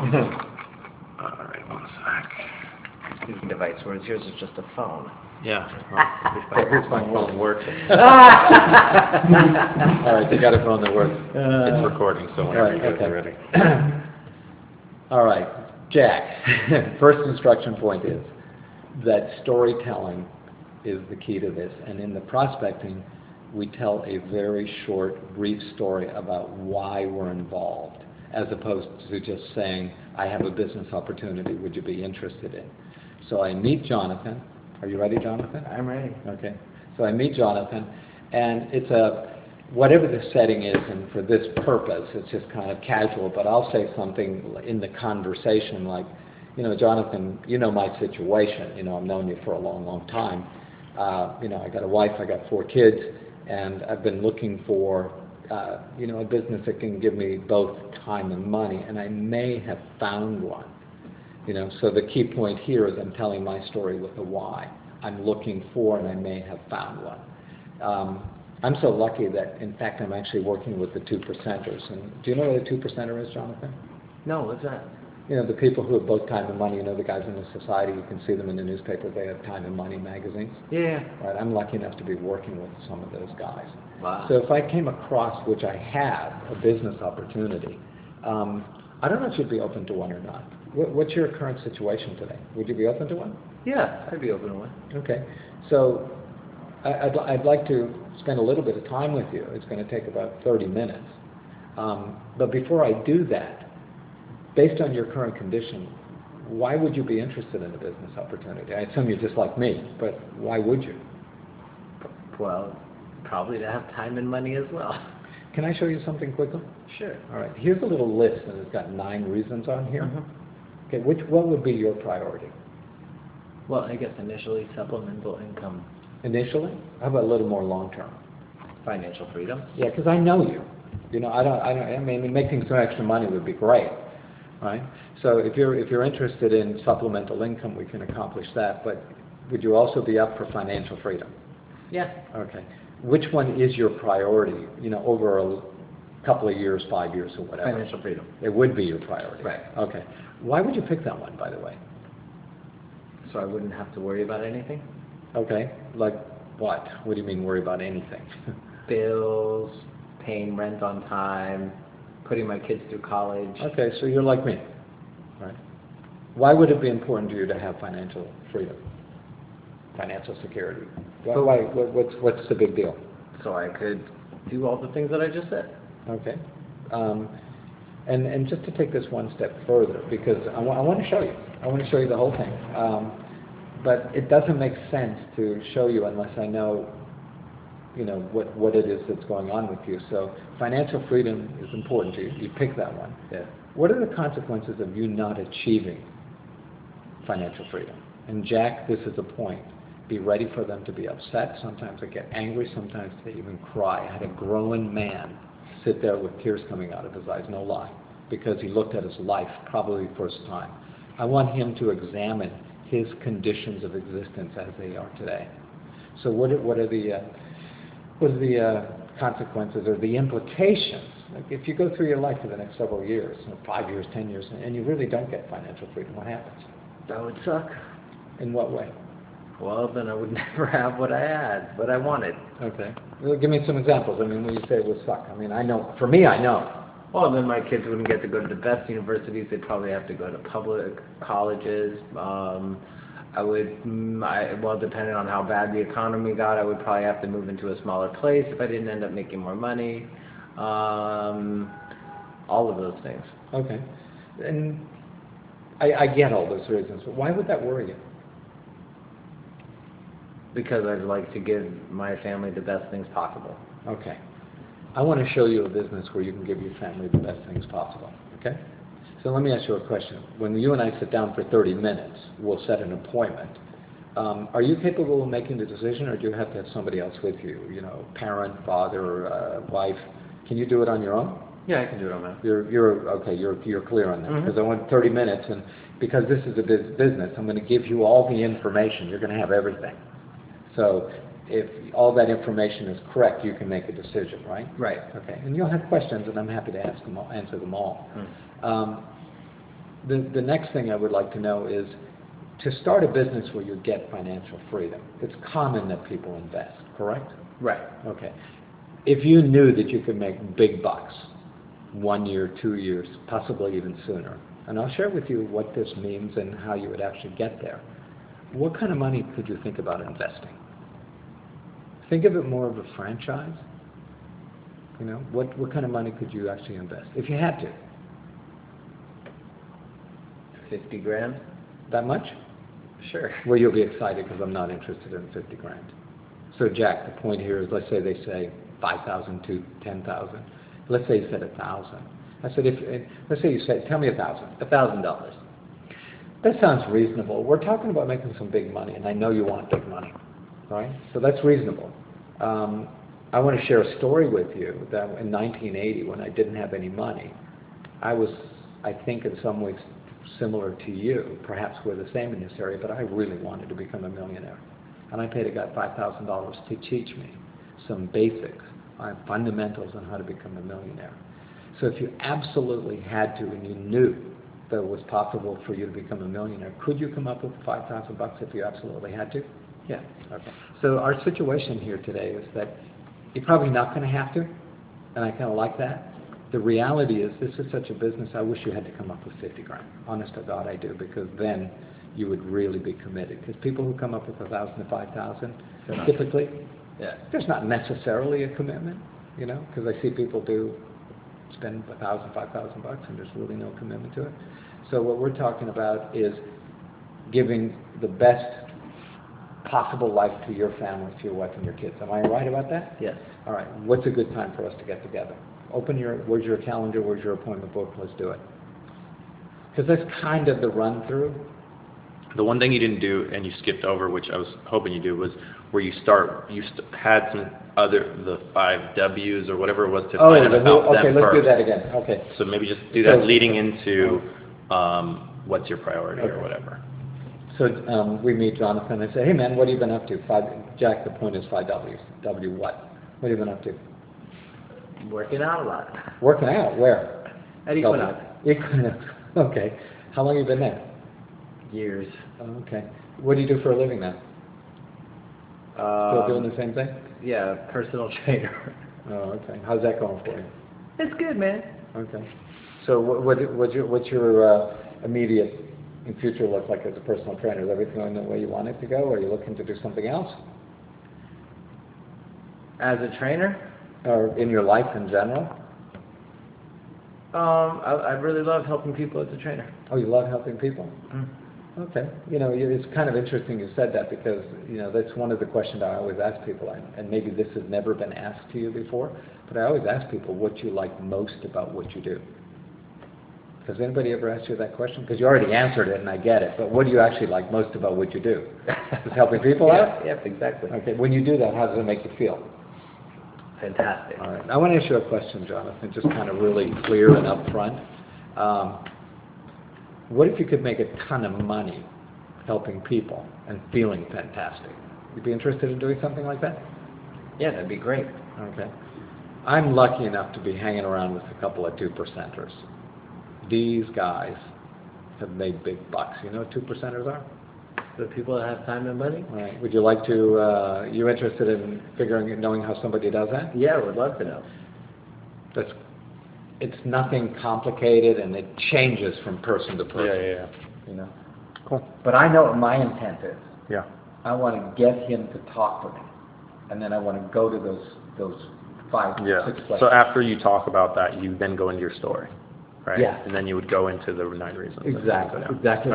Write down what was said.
All right, one sec. Using device, whereas yours is just a phone. Yeah. Well, at least my phone works. All right, you got a phone that works. It's recording, so whenever you guys are ready. All right, Jack. First instruction point is that storytelling is the key to this, and in the prospecting, we tell a very short, brief story about why we're involved, as opposed to just saying, I have a business opportunity, would you be interested in? So I meet Jonathan. Are you ready, Jonathan? I'm ready. Okay. So I meet Jonathan, and it's whatever the setting is, and for this purpose, it's just kind of casual, but I'll say something in the conversation like, Jonathan, you know my situation. I've known you for a long, long time. I got a wife, I got 4 kids, and I've been looking for, a business that can give me both time and money, and I may have found one. So the key point here is I'm telling my story with a why. I'm looking for, and I may have found one. I'm so lucky that, in fact, I'm actually working with the 2%ers. And do you know what a 2%er is, Jonathan? No, what's that? The people who have both time and money. The guys in the society, you can see them in the newspaper. They have Time and Money magazines. Yeah. Right. I'm lucky enough to be working with some of those guys. Wow. So if I came across, which I have, a business opportunity, I don't know if you'd be open to one or not. What's your current situation today? Would you be open to one? Yeah, I'd be open to one. Okay. So I'd like to spend a little bit of time with you. It's going to take about 30 minutes. But before I do that, based on your current condition, why would you be interested in a business opportunity? I assume you're just like me, but why would you? Well, probably to have time and money as well. Can I show you something quickly? Sure. All right. Here's a little list, and it's got 9 reasons on here. Mm-hmm. Okay. What would be your priority? Well, I guess initially supplemental income. Initially? How about a little more long term? Financial freedom. Yeah, because I know you. I mean, making some extra money would be great, right? So if you're interested in supplemental income, we can accomplish that. But would you also be up for financial freedom? Yeah. Okay. Which one is your priority? Over a couple of years, 5 years, or whatever. Financial freedom. It would be your priority. Right. Okay. Why would you pick that one, by the way? So I wouldn't have to worry about anything? Okay. Like what? What do you mean worry about anything? Bills, paying rent on time, putting my kids through college. Okay, so you're like me, right? Why would it be important to you to have financial freedom, financial security? What's the big deal? So I could do all the things that I just said. Okay. And just to take this one step further, because I want to show you. I want to show you the whole thing. But it doesn't make sense to show you unless I know, what it is that's going on with you. So financial freedom is important to you. You pick that one. Yeah. What are the consequences of you not achieving financial freedom? And Jack, this is a point. Be ready for them to be upset. Sometimes they get angry. Sometimes they even cry. I had a grown man sit there with tears coming out of his eyes, no lie, because he looked at his life probably first time. I want him to examine his conditions of existence as they are today. So what are the consequences or the implications? Like if you go through your life for the next several years, 5 years, 10 years, and you really don't get financial freedom, what happens? That would suck. In what way? Well, then I would never have what I had, what I wanted. Okay. Well, give me some examples. I mean, when you say it would suck, I mean, I know. For me, I know. Well, then my kids wouldn't get to go to the best universities. They'd probably have to go to public colleges. Well, depending on how bad the economy got, I would probably have to move into a smaller place if I didn't end up making more money. All of those things. Okay. And I get all those reasons, but why would that worry you? Because I'd like to give my family the best things possible. Okay. I want to show you a business where you can give your family the best things possible. Okay? So let me ask you a question. When you and I sit down for 30 minutes, we'll set an appointment. Are you capable of making the decision, or do you have to have somebody else with you? Parent, father, wife. Can you do it on your own? Yeah, I can do it on my own. You're clear on that, because I want 30 minutes, and because this is a business, I'm going to give you all the information. You're going to have everything. So if all that information is correct, you can make a decision, right? Right. Okay. And you'll have questions, and I'm happy to answer them all. The next thing I would like to know is to start a business where you get financial freedom. It's common that people invest, correct? Right. Okay. If you knew that you could make big bucks, 1 year, 2 years, possibly even sooner, and I'll share with you what this means and how you would actually get there, what kind of money could you think about investing? Think of it more of a franchise. You know, what kind of money could you actually invest if you had to? 50 grand? That much? Sure. Well, you'll be excited because I'm not interested in 50 grand. So, Jack, the point here is, let's say they say 5,000 to 10,000. Let's say you said 1,000. I said, let's say you said, tell me 1,000. $1,000. That sounds reasonable. We're talking about making some big money, and I know you want big money, right? So that's reasonable. I want to share a story with you that in 1980, when I didn't have any money, I was, I think, in some ways similar to you. Perhaps we're the same in this area, but I really wanted to become a millionaire. And I paid a guy $5,000 to teach me some basics, fundamentals on how to become a millionaire. So if you absolutely had to and you knew that it was possible for you to become a millionaire, could you come up with $5,000 if you absolutely had to? Yeah. Okay. So our situation here today is that you're probably not going to have to, and I kind of like that. The reality is this is such a business, I wish you had to come up with 50 grand. Honest to God, I do, because then you would really be committed. Because people who come up with 1,000 to 5,000, typically, there's not necessarily a commitment, you know, because I see people spend 1,000, 5,000 bucks, and there's really no commitment to it. So what we're talking about is giving the best possible life to your family, to your wife and your kids. Am I right about that? Yes. All right. What's a good time for us to get together? Where's your calendar? Where's your appointment book? Let's do it. Because that's kind of the run-through. The one thing you didn't do, and you skipped over, which I was hoping you do, was where you had some the 5 W's or whatever it was to find out about them okay, let's do first. that again. Okay. So maybe just do that leading into what's your priority or whatever. So we meet Jonathan and I say, hey man, what have you been up to? Jack, the point is 5 W's. W what? What have you been up to? Working out a lot. Working out? Where? At Equinox. Equinox. Okay. How long have you been there? Years. Oh, okay. What do you do for a living now? Still doing the same thing? Yeah, personal trainer. Oh, okay. How's that going for you? It's good, man. Okay. So what's your immediate and future look like as a personal trainer? Is everything going the way you want it to go, or are you looking to do something else? As a trainer? Or in your life in general? I really love helping people as a trainer. Oh, you love helping people? Mm. Okay. You know, it's kind of interesting you said that because, you know, that's one of the questions I always ask people, and maybe this has never been asked to you before, but I always ask people what you like most about what you do. Has anybody ever asked you that question? Because you already answered it, and I get it, but what do you actually like most about what you do? Just helping people out? Yeah, exactly. Okay. When you do that, how does it make you feel? Fantastic. All right. I want to ask you a question, Jonathan, just kind of really clear and upfront. What if you could make a ton of money helping people and feeling fantastic? You'd be interested in doing something like that? Yeah, that'd be great. Okay. I'm lucky enough to be hanging around with a couple of 2%ers. These guys have made big bucks. You know what 2%ers are? The people that have time and money? All right. Would you like to, you interested in knowing how somebody does that? Yeah, I would love to know. It's nothing complicated, and it changes from person to person. Yeah. You know? Cool. But I know what my intent is. Yeah. I want to get him to talk to me, and then I want to go to those 5, 6 places. So after you talk about that, you then go into your story, right? Yeah. And then you would go into the 9 reasons. Exactly.